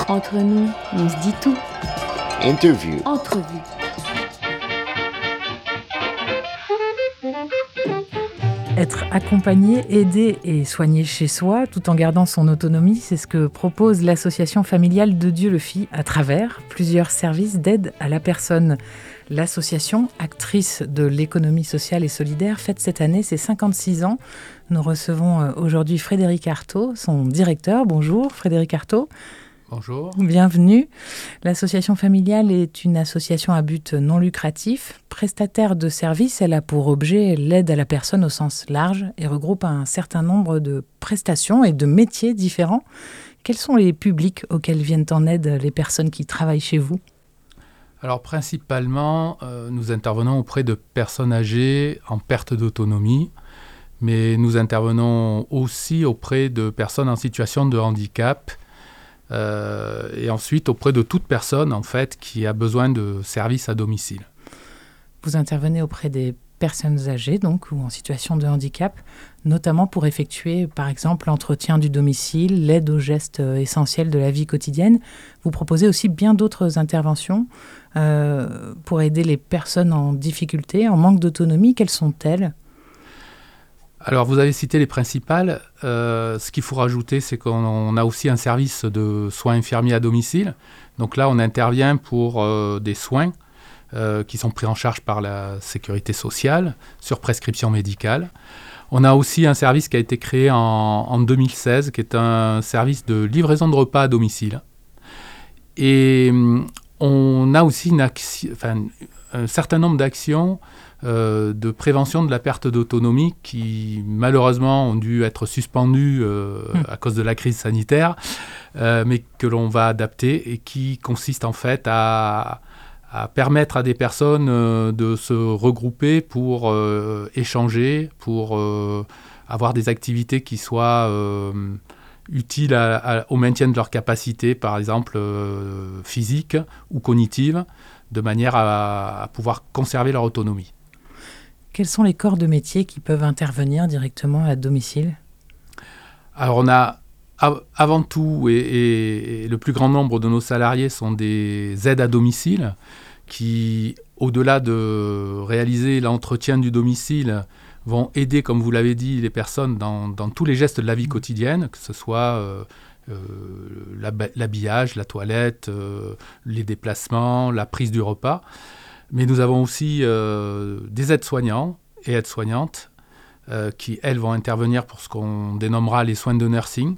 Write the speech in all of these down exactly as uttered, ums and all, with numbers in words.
Entre nous, on se dit tout. Interview. Entrevue. Être accompagné, aidé et soigné chez soi, tout en gardant son autonomie, c'est ce que propose l'association familiale de Dieu le Fit à travers plusieurs services d'aide à la personne. L'association, actrice de l'économie sociale et solidaire, fête cette année ses cinquante-six ans. Nous recevons aujourd'hui Frédéric Artaud, son directeur. Bonjour Frédéric Artaud. Bonjour. Bienvenue. L'association familiale est une association à but non lucratif. Prestataire de services, elle a pour objet l'aide à la personne au sens large et regroupe un certain nombre de prestations et de métiers différents. Quels sont les publics auxquels viennent en aide les personnes qui travaillent chez vous ? Alors principalement, euh, nous intervenons auprès de personnes âgées en perte d'autonomie, mais nous intervenons aussi auprès de personnes en situation de handicap, Euh, et ensuite auprès de toute personne en fait qui a besoin de services à domicile. Vous intervenez auprès des personnes âgées donc ou en situation de handicap, notamment pour effectuer par exemple l'entretien du domicile, l'aide aux gestes essentiels de la vie quotidienne. Vous proposez aussi bien d'autres interventions euh, pour aider les personnes en difficulté, en manque d'autonomie. Quelles sont-elles ? Alors, vous avez cité les principales. Euh, ce qu'il faut rajouter, c'est qu'on a aussi un service de soins infirmiers à domicile. Donc là, on intervient pour euh, des soins euh, qui sont pris en charge par la sécurité sociale sur prescription médicale. On a aussi un service qui a été créé en, en deux mille seize, qui est un service de livraison de repas à domicile. Et on a aussi une action, enfin, un certain nombre d'actions Euh, de prévention de la perte d'autonomie qui malheureusement ont dû être suspendues euh, mmh. à cause de la crise sanitaire, euh, mais que l'on va adapter et qui consiste en fait à, à permettre à des personnes euh, de se regrouper pour euh, échanger, pour euh, avoir des activités qui soient euh, utiles à, à, au maintien de leurs capacités, par exemple euh, physiques ou cognitives, de manière à, à pouvoir conserver leur autonomie. Quels sont les corps de métier qui peuvent intervenir directement à domicile ? Alors on a av- avant tout, et, et, et le plus grand nombre de nos salariés sont des aides à domicile qui, au-delà de réaliser l'entretien du domicile, vont aider, comme vous l'avez dit, les personnes dans, dans tous les gestes de la vie quotidienne, que ce soit euh, euh, l'hab- l'habillage, la toilette, euh, les déplacements, la prise du repas. Mais nous avons aussi euh, des aides-soignants et aides-soignantes euh, qui, elles, vont intervenir pour ce qu'on dénommera les soins de nursing.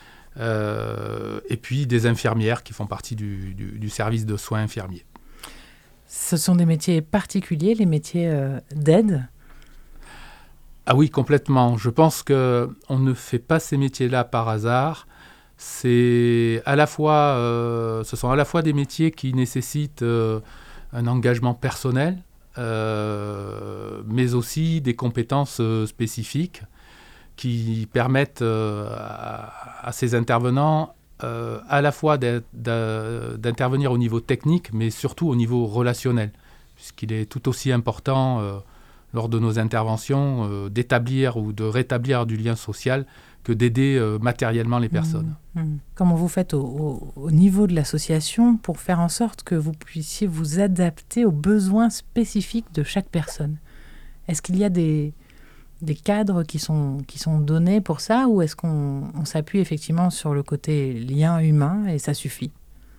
Euh, et puis des infirmières qui font partie du, du, du service de soins infirmiers. Ce sont des métiers particuliers, les métiers euh, d'aide ? Ah oui, complètement. Je pense qu'on ne fait pas ces métiers-là par hasard. C'est à la fois, euh, ce sont à la fois des métiers qui nécessitent euh, un engagement personnel, euh, mais aussi des compétences euh, spécifiques qui permettent euh, à, à ces intervenants euh, à la fois d'intervenir au niveau technique, mais surtout au niveau relationnel, puisqu'il est tout aussi important euh, lors de nos interventions euh, d'établir ou de rétablir du lien social que d'aider euh, matériellement les personnes. Mmh, mmh. Comment vous faites au, au, au niveau de l'association pour faire en sorte que vous puissiez vous adapter aux besoins spécifiques de chaque personne ? Est-ce qu'il y a des, des cadres qui sont, qui sont donnés pour ça, ou est-ce qu'on on s'appuie effectivement sur le côté lien humain et ça suffit ?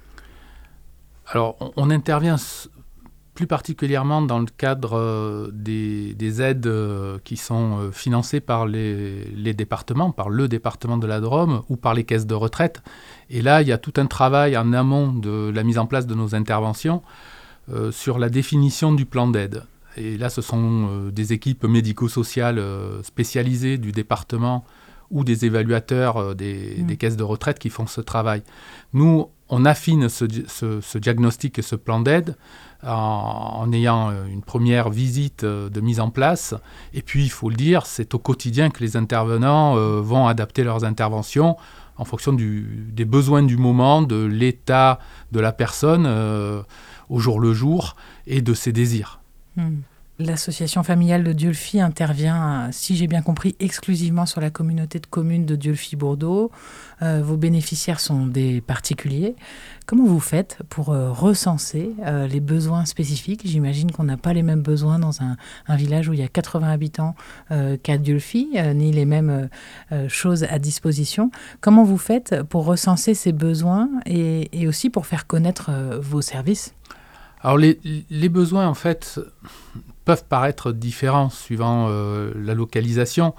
Alors, on, on intervient plus particulièrement dans le cadre euh, des, des aides euh, qui sont euh, financées par les, les départements, par le département de la Drôme ou par les caisses de retraite. Et là, il y a tout un travail en amont de la mise en place de nos interventions euh, sur la définition du plan d'aide. Et là, ce sont euh, des équipes médico-sociales euh, spécialisées du département ou des évaluateurs euh, des, mmh. des caisses de retraite qui font ce travail. Nous, on affine ce, ce, ce diagnostic et ce plan d'aide en, en ayant une première visite de mise en place. Et puis, il faut le dire, c'est au quotidien que les intervenants euh, vont adapter leurs interventions en fonction du, des besoins du moment, de l'état de la personne euh, au jour le jour et de ses désirs. Mmh. L'association familiale de Dieulefit intervient, si j'ai bien compris, exclusivement sur la communauté de communes de Dieulefit-Bourdeaux. Euh, vos bénéficiaires sont des particuliers. Comment vous faites pour euh, recenser euh, les besoins spécifiques ? J'imagine qu'on n'a pas les mêmes besoins dans un, un village où il y a quatre-vingts habitants euh, qu'à Dieulefit, euh, ni les mêmes euh, choses à disposition. Comment vous faites pour recenser ces besoins et, et aussi pour faire connaître euh, vos services ? Alors les, les besoins, en fait, peuvent paraître différents suivant euh, la localisation,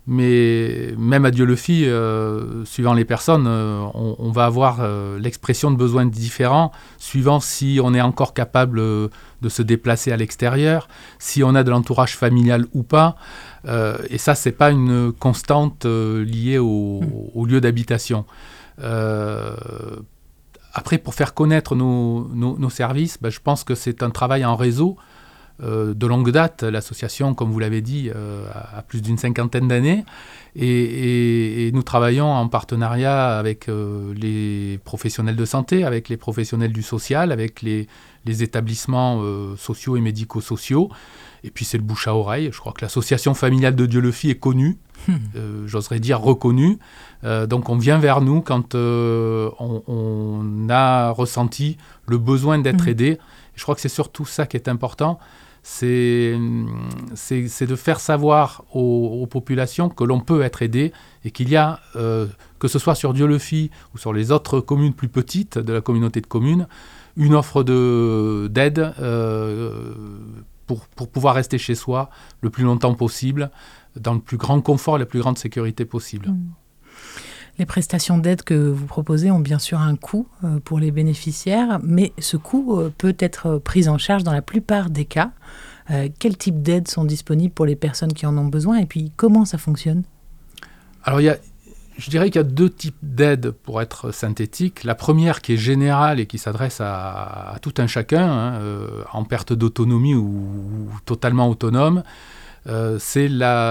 mais même à Dieulefit, euh, suivant les personnes, euh, on, on va avoir euh, l'expression de besoins différents, suivant si on est encore capable euh, de se déplacer à l'extérieur, si on a de l'entourage familial ou pas. Euh, et ça, ce n'est pas une constante euh, liée au, au lieu d'habitation. Euh, Après, pour faire connaître nos, nos, nos services, ben, je pense que c'est un travail en réseau euh, de longue date. L'association, comme vous l'avez dit, euh, a plus d'une cinquantaine d'années. Et, et, et nous travaillons en partenariat avec euh, les professionnels de santé, avec les professionnels du social, avec les, les établissements euh, sociaux et médico-sociaux. Et puis c'est le bouche à oreille. Je crois que l'association familiale de Dieulefit est connue, euh, j'oserais dire reconnue. Euh, donc on vient vers nous quand euh, on, on a ressenti le besoin d'être mmh. aidé. Et je crois que c'est surtout ça qui est important, c'est, c'est, c'est de faire savoir aux, aux populations que l'on peut être aidé et qu'il y a, euh, que ce soit sur Dieulefit ou sur les autres communes plus petites de la communauté de communes, une offre de, d'aide euh, pour, pour pouvoir rester chez soi le plus longtemps possible, dans le plus grand confort et la plus grande sécurité possible. Mmh. Les prestations d'aide que vous proposez ont bien sûr un coût euh, pour les bénéficiaires, mais ce coût euh, peut être pris en charge dans la plupart des cas. Euh, quel type d'aides sont disponibles pour les personnes qui en ont besoin et puis comment ça fonctionne ? Alors, il y a, je dirais qu'il y a deux types d'aides pour être synthétique. La première qui est générale et qui s'adresse à, à tout un chacun, hein, euh, en perte d'autonomie ou, ou totalement autonome. Euh, c'est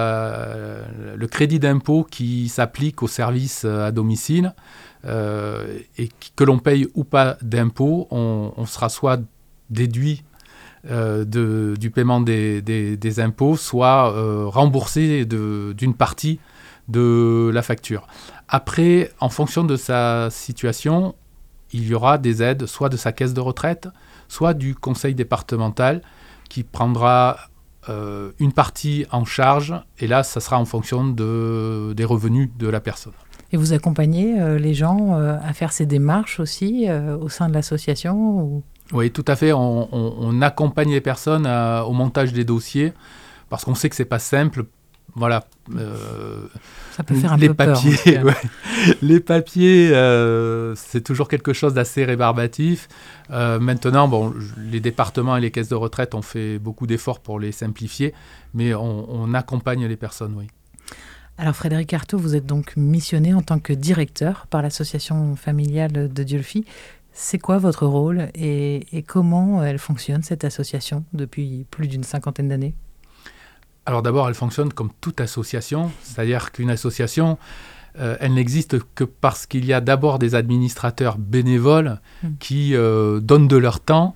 la, le crédit d'impôt qui s'applique aux services à domicile euh, et qui, que l'on paye ou pas d'impôt, on, on sera soit déduit euh, de, du paiement des, des, des impôts, soit euh, remboursé de, d'une partie de la facture. Après, en fonction de sa situation, il y aura des aides, soit de sa caisse de retraite, soit du conseil départemental qui prendra Euh, une partie en charge, et là, ça sera en fonction de, des revenus de la personne. Et vous accompagnez euh, les gens euh, à faire ces démarches aussi euh, au sein de l'association ou... Oui, tout à fait. On, on, on accompagne les personnes à, au montage des dossiers, parce qu'on sait que c'est pas simple. Voilà. Euh, ça peut faire un les peu papiers, peur. Ouais. Les papiers, euh, c'est toujours quelque chose d'assez rébarbatif. Euh, maintenant, bon, les départements et les caisses de retraite ont fait beaucoup d'efforts pour les simplifier, mais on, on accompagne les personnes, oui. Alors Frédéric Artaud, vous êtes donc missionné en tant que directeur par l'association familiale de Dieulefit. C'est quoi votre rôle et, et comment elle fonctionne, cette association, depuis plus d'une cinquantaine d'années ? Alors d'abord, elle fonctionne comme toute association, c'est-à-dire qu'une association, euh, elle n'existe que parce qu'il y a d'abord des administrateurs bénévoles mmh. qui euh, donnent de leur temps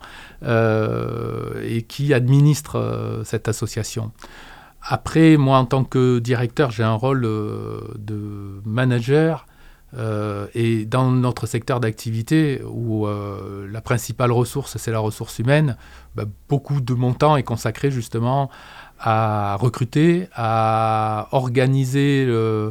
euh, et qui administrent euh, cette association. Après, moi, en tant que directeur, j'ai un rôle euh, de manager euh, et dans notre secteur d'activité où euh, la principale ressource, c'est la ressource humaine, bah, beaucoup de mon temps est consacré justement à recruter, à organiser le,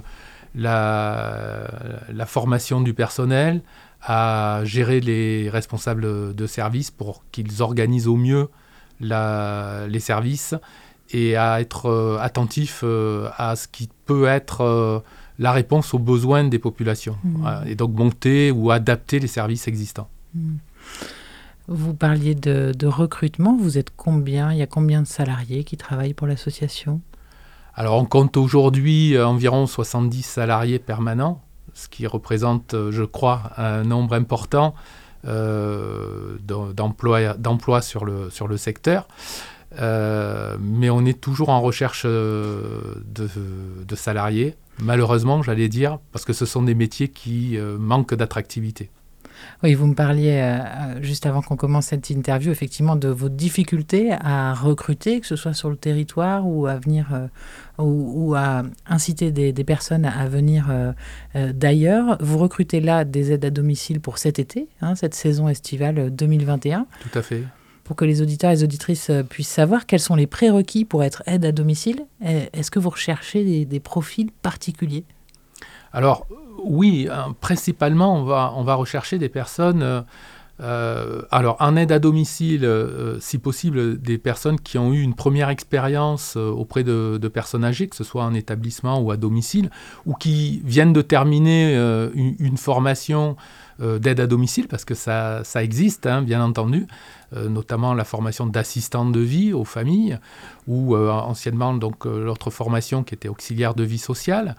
la, la formation du personnel, à gérer les responsables de service pour qu'ils organisent au mieux la, les services et à être euh, attentif euh, à ce qui peut être euh, la réponse aux besoins des populations. Mmh. Voilà, et donc monter ou adapter les services existants. Mmh. Vous parliez de, de recrutement. Vous êtes combien ? Il y a combien de salariés qui travaillent pour l'association ? Alors, on compte aujourd'hui euh, environ soixante-dix salariés permanents, ce qui représente, euh, je crois, un nombre important euh, d'emplois, d'emplois sur le, sur le secteur. Euh, mais on est toujours en recherche euh, de, de salariés, malheureusement, j'allais dire, parce que ce sont des métiers qui euh, manquent d'attractivité. Oui, vous me parliez euh, juste avant qu'on commence cette interview, effectivement, de vos difficultés à recruter, que ce soit sur le territoire ou à venir euh, ou, ou à inciter des, des personnes à venir euh, euh, d'ailleurs. Vous recrutez là des aides à domicile pour cet été, hein, cette saison estivale deux mille vingt et un. Tout à fait. Pour que les auditeurs et les auditrices puissent savoir quels sont les prérequis pour être aide à domicile. Est-ce que vous recherchez des, des profils particuliers ? Alors oui, euh, principalement on va, on va rechercher des personnes, euh, euh, alors en aide à domicile, euh, si possible des personnes qui ont eu une première expérience euh, auprès de, de personnes âgées, que ce soit en établissement ou à domicile, ou qui viennent de terminer euh, une, une formation euh, d'aide à domicile, parce que ça, ça existe, hein, bien entendu, euh, notamment la formation d'assistante de vie aux familles, ou euh, anciennement donc, euh, l'autre formation qui était auxiliaire de vie sociale.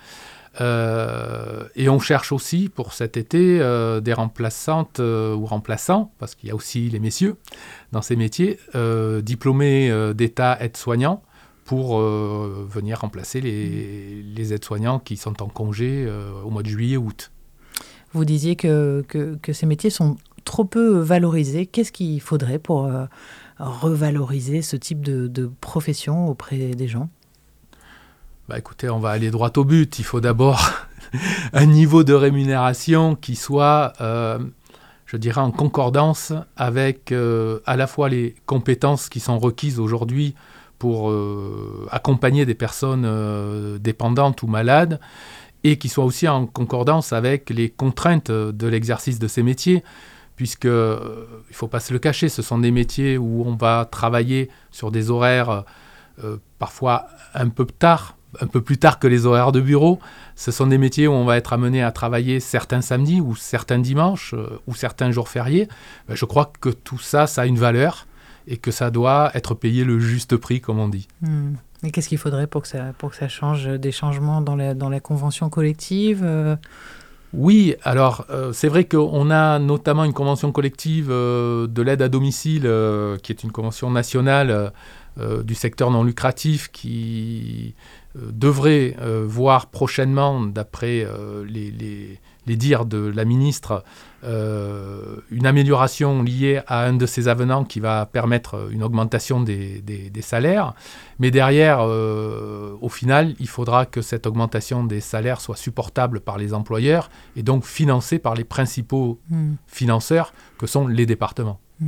Euh, et on cherche aussi pour cet été euh, des remplaçantes euh, ou remplaçants, parce qu'il y a aussi les messieurs dans ces métiers, euh, diplômés euh, d'État aides-soignants pour euh, venir remplacer les, les aides-soignants qui sont en congé euh, au mois de juillet-août. Vous disiez que, que, que ces métiers sont trop peu valorisés. Qu'est-ce qu'il faudrait pour euh, revaloriser ce type de, de profession auprès des gens ? Bah écoutez, on va aller droit au but. Il faut d'abord un niveau de rémunération qui soit, euh, je dirais, en concordance avec euh, à la fois les compétences qui sont requises aujourd'hui pour euh, accompagner des personnes euh, dépendantes ou malades, et qui soit aussi en concordance avec les contraintes de l'exercice de ces métiers, puisque, euh, il ne faut pas se le cacher, ce sont des métiers où on va travailler sur des horaires euh, parfois un peu tard, un peu plus tard que les horaires de bureau. Ce sont des métiers où on va être amené à travailler certains samedis ou certains dimanches euh, ou certains jours fériés. Ben, je crois que tout ça, ça a une valeur et que ça doit être payé le juste prix, comme on dit. Mmh. Et qu'est-ce qu'il faudrait pour que ça, pour que ça change ? Des changements dans la, dans la convention collective euh... Oui, alors euh, c'est vrai qu'on a notamment une convention collective euh, de l'aide à domicile euh, qui est une convention nationale euh, du secteur non lucratif qui euh, devrait euh, voir prochainement, d'après euh, les, les, les dires de la ministre, euh, une amélioration liée à un de ces avenants qui va permettre une augmentation des, des, des salaires. Mais derrière, euh, au final, il faudra que cette augmentation des salaires soit supportable par les employeurs et donc financée par les principaux mmh. financeurs que sont les départements. Mmh.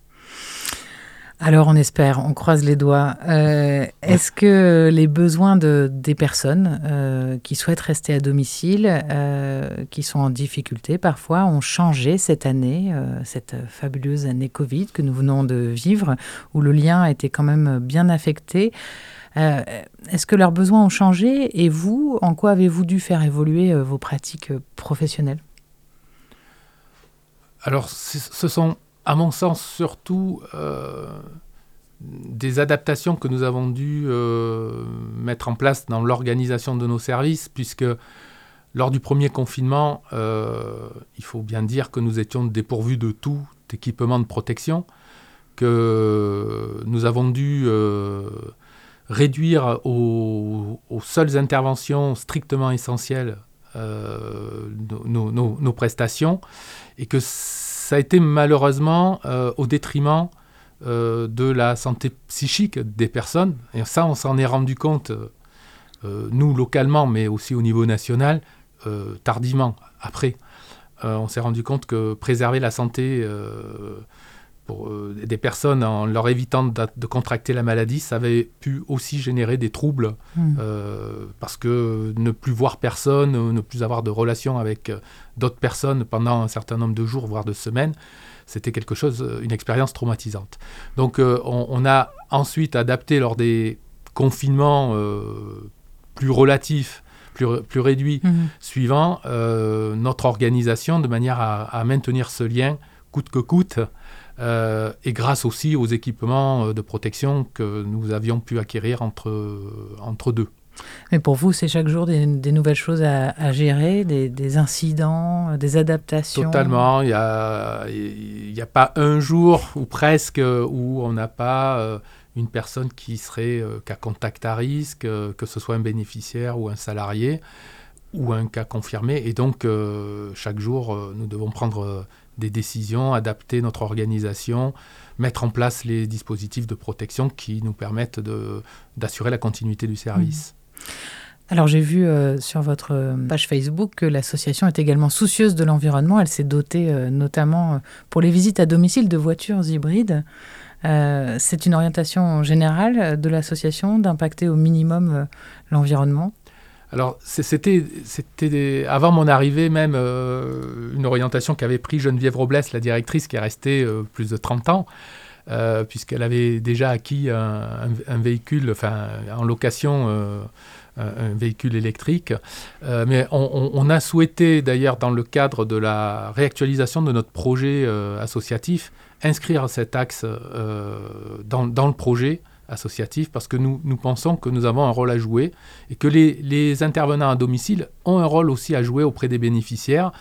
Alors on espère, on croise les doigts. Euh, est-ce que les besoins de, des personnes euh, qui souhaitent rester à domicile, euh, qui sont en difficulté parfois, ont changé cette année, euh, cette fabuleuse année Covid que nous venons de vivre, où le lien a été quand même bien affecté ? Euh, est-ce que leurs besoins ont changé ? Et vous, en quoi avez-vous dû faire évoluer euh, vos pratiques professionnelles ? Alors, ce sont, à mon sens, surtout euh, des adaptations que nous avons dû euh, mettre en place dans l'organisation de nos services, puisque lors du premier confinement, euh, il faut bien dire que nous étions dépourvus de tout équipement de protection, que nous avons dû euh, réduire aux, aux seules interventions strictement essentielles euh, nos, nos, nos prestations, et que ça a été malheureusement euh, au détriment euh, de la santé psychique des personnes. Et ça, on s'en est rendu compte, euh, nous localement, mais aussi au niveau national, euh, tardivement, après. Euh, on s'est rendu compte que préserver la santé euh, pour euh, des personnes en leur évitant de, de contracter la maladie, ça avait pu aussi générer des troubles, mmh. euh, parce que ne plus voir personne, ne plus avoir de relation avec d'autres personnes pendant un certain nombre de jours, voire de semaines, c'était quelque chose, une expérience traumatisante. Donc euh, on, on a ensuite adapté lors des confinements euh, plus relatifs, plus, plus réduits, mmh. suivants, euh, notre organisation de manière à, à maintenir ce lien coûte que coûte, Euh, et grâce aussi aux équipements de protection que nous avions pu acquérir entre, entre deux. Mais pour vous, c'est chaque jour des, des nouvelles choses à, à gérer, des, des incidents, des adaptations ? Totalement. Il n'y a, il y a pas un jour, ou presque, où on n'a pas euh, une personne qui serait euh, cas contact à risque, euh, que ce soit un bénéficiaire ou un salarié, ou un cas confirmé. Et donc, euh, chaque jour, euh, nous devons prendre... Euh, des décisions, adapter notre organisation, mettre en place les dispositifs de protection qui nous permettent de, d'assurer la continuité du service. Mmh. Alors j'ai vu euh, sur votre page Facebook que l'association est également soucieuse de l'environnement. Elle s'est dotée euh, notamment euh, pour les visites à domicile de voitures hybrides. Euh, c'est une orientation générale de l'association d'impacter au minimum euh, l'environnement. Alors c'était, c'était des, avant mon arrivée même euh, une orientation qu'avait pris Geneviève Robles, la directrice, qui est restée euh, plus de trente ans. Euh, puisqu'elle avait déjà acquis un, un, un véhicule, enfin en location, euh, un, un véhicule électrique. Euh, mais on, on, on a souhaité d'ailleurs, dans le cadre de la réactualisation de notre projet euh, associatif, inscrire cet axe euh, dans, dans le projet associatif, parce que nous, nous pensons que nous avons un rôle à jouer et que les, les intervenants à domicile ont un rôle aussi à jouer auprès des bénéficiaires.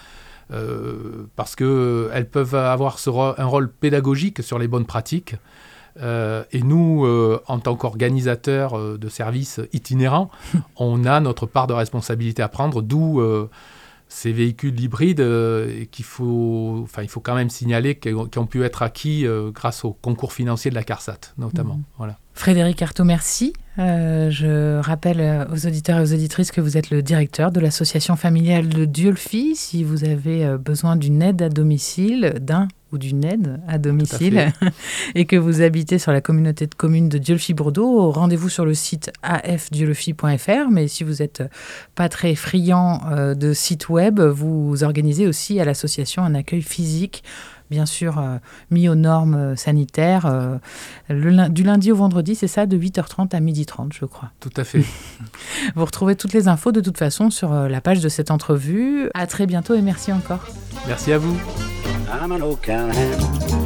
Euh, parce qu'elles peuvent avoir ce ro- un rôle pédagogique sur les bonnes pratiques. Euh, et nous, euh, en tant qu'organisateurs euh, de services itinérants, on a notre part de responsabilité à prendre, d'où euh, ces véhicules hybrides euh, qu'il faut, enfin, il faut quand même signaler qui ont pu être acquis euh, grâce au concours financier de la CARSAT, notamment. Mmh. Voilà. Frédéric Artaud, merci. Euh, je rappelle aux auditeurs et aux auditrices que vous êtes le directeur de l'association familiale de Dieulefit. Si vous avez besoin d'une aide à domicile, d'un ou d'une aide à domicile, et que vous habitez sur la communauté de communes de Dieulefit-Bourdeaux, rendez-vous sur le site a f dieulefit point f r. Mais si vous n'êtes pas très friand euh, de site web, vous organisez aussi à l'association un accueil physique, bien sûr euh, mis aux normes sanitaires, euh, le, du lundi au vendredi, c'est ça, de huit heures trente à midi trente, je crois. Tout à fait. Vous retrouvez toutes les infos de toute façon sur euh, la page de cette entrevue. À très bientôt et merci encore. Merci à vous. I'm an old cowhand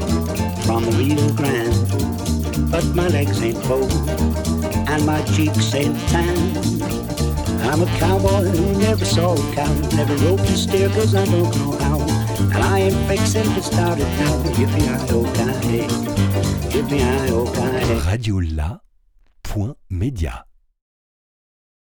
from the Rio Grande, but my legs ain't bold and my cheeks ain't tan. I'm a cowboy who never saw a cow, never rode a steer cause I don't know how. And I ain't fixing to start it now. Yippee-i-oh-ki-hey, yippee-i-oh-ki-hey. Radio La point Média.